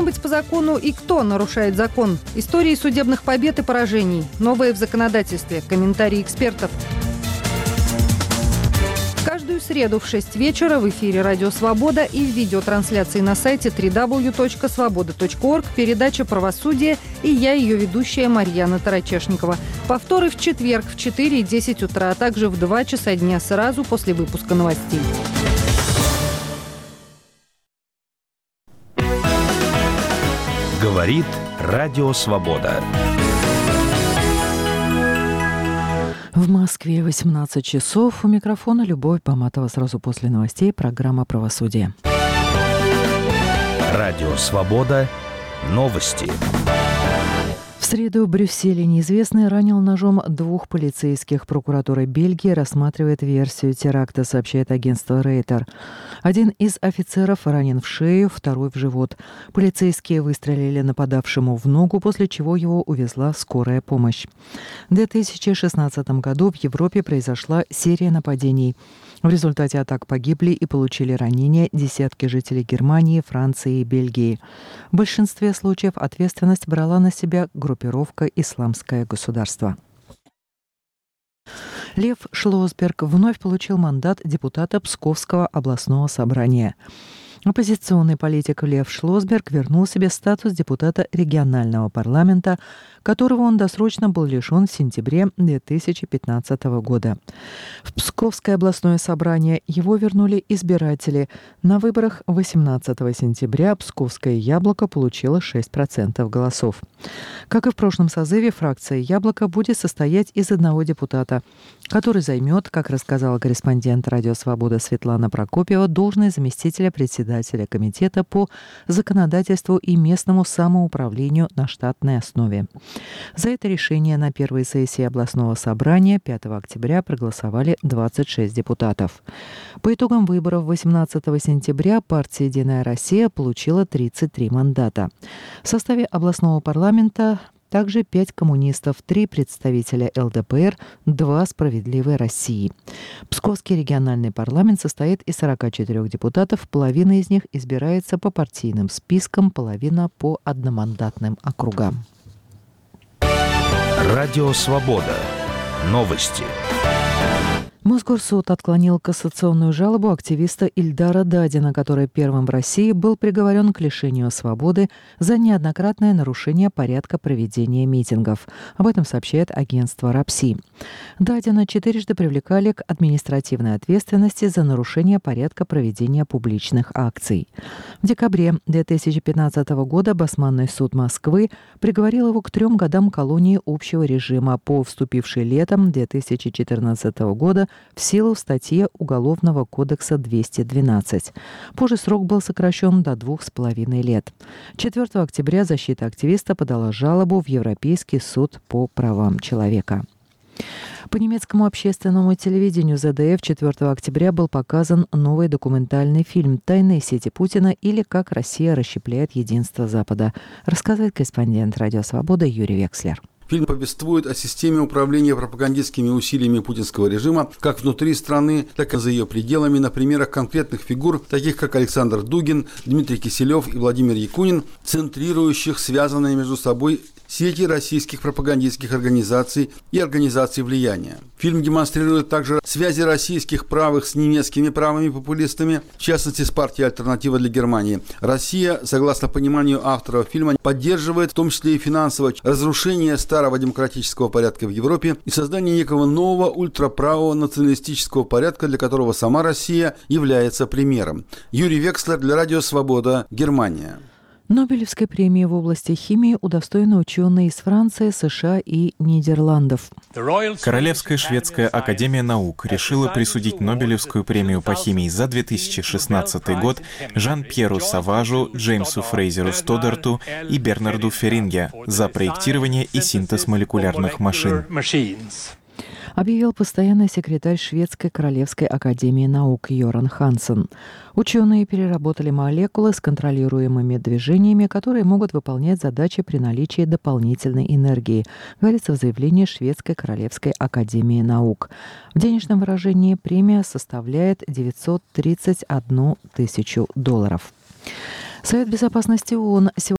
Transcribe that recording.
быть по закону и кто нарушает закон? Истории судебных побед и поражений. Новое в законодательстве. Комментарии экспертов. Каждую среду в 6 вечера в эфире «Радио Свобода» и в видеотрансляции на сайте www.svoboda.org передача «Правосудие» и я, ее ведущая Марьяна Тарачешникова. Повторы в четверг в 4 и 10 утра, а также в 2 часа дня сразу после выпуска новостей. Говорит «Радио Свобода». В Москве 18 часов. У микрофона Любовь Баматова. Сразу после новостей программа «Правосудие». Радио Свобода. Новости. В среду в Брюсселе неизвестный ранил ножом 2 полицейских. Прокуратура Бельгии рассматривает версию теракта, сообщает агентство Рейтер. Один из офицеров ранен в шею, второй в живот. Полицейские выстрелили нападавшему в ногу, после чего его увезла скорая помощь. В 2016 году в Европе произошла серия нападений. В результате атак погибли и получили ранения десятки жителей Германии, Франции и Бельгии. В большинстве случаев ответственность брала на себя группировка «Исламское государство». Лев Шлосберг вновь получил мандат депутата Псковского областного собрания. Оппозиционный политик Лев Шлосберг вернул себе статус депутата регионального парламента, которого он досрочно был лишен в сентябре 2015 года. В Псковское областное собрание его вернули избиратели. На выборах 18 сентября Псковское «Яблоко» получило 6% голосов. Как и в прошлом созыве, фракция «Яблоко» будет состоять из одного депутата, который займет, как рассказала корреспондент «Радио Свобода» Светлана Прокопьева, должность заместителя председателя комитета по законодательству и местному самоуправлению на штатной основе. За это решение на первой сессии областного собрания 5 октября проголосовали 26 депутатов. По итогам выборов 18 сентября партия «Единая Россия» получила 33 мандата. В составе областного парламента также 5 коммунистов, 3 представителя ЛДПР, 2 «Справедливой России». Псковский региональный парламент состоит из 44 депутатов, половина из них избирается по партийным спискам, половина по одномандатным округам. Радио Свобода. Новости. Мосгорсуд отклонил кассационную жалобу активиста Ильдара Дадина, который первым в России был приговорен к лишению свободы за неоднократное нарушение порядка проведения митингов. Об этом сообщает агентство РАПСИ. Дадина 4-жды привлекали к административной ответственности за нарушение порядка проведения публичных акций. В декабре 2015 года Басманный суд Москвы приговорил его к 3 годам колонии общего режима по вступившей летом 2014 года в силу статьи Уголовного кодекса 212. Позже срок был сокращен до 2,5 лет. 4 октября защита активиста подала жалобу в Европейский суд по правам человека. По немецкому общественному телевидению ЗДФ 4 октября был показан новый документальный фильм «Тайные сети Путина» или «Как Россия расщепляет единство Запада», рассказывает корреспондент «Радио Свобода» Юрий Векслер. Фильм повествует о системе управления пропагандистскими усилиями путинского режима как внутри страны, так и за ее пределами, на примерах конкретных фигур, таких как Александр Дугин, Дмитрий Киселев и Владимир Якунин, центрирующих связанные между собой сети российских пропагандистских организаций и организаций влияния. Фильм демонстрирует также связи российских правых с немецкими правыми популистами, в частности с партией «Альтернатива для Германии». Россия, согласно пониманию авторов фильма, поддерживает в том числе и финансовое разрушение старого демократического порядка в Европе и создание некого нового ультраправого националистического порядка, для которого сама Россия является примером. Юрий Векслер для Радио Свобода, Германия. Нобелевской премии в области химии удостоены ученые из Франции, США и Нидерландов. Королевская шведская академия наук решила присудить Нобелевскую премию по химии за 2016 год Жан-Пьеру Саважу, Джеймсу Фрейзеру Стоддарту и Бернарду Феринге за проектирование и синтез молекулярных машин. Объявил постоянный секретарь Шведской Королевской академии наук Йоран Хансен. Ученые переработали молекулы с контролируемыми движениями, которые могут выполнять задачи при наличии дополнительной энергии, говорится в заявлении Шведской Королевской академии наук. В денежном выражении премия составляет $931 000. Совет безопасности ООН сегодня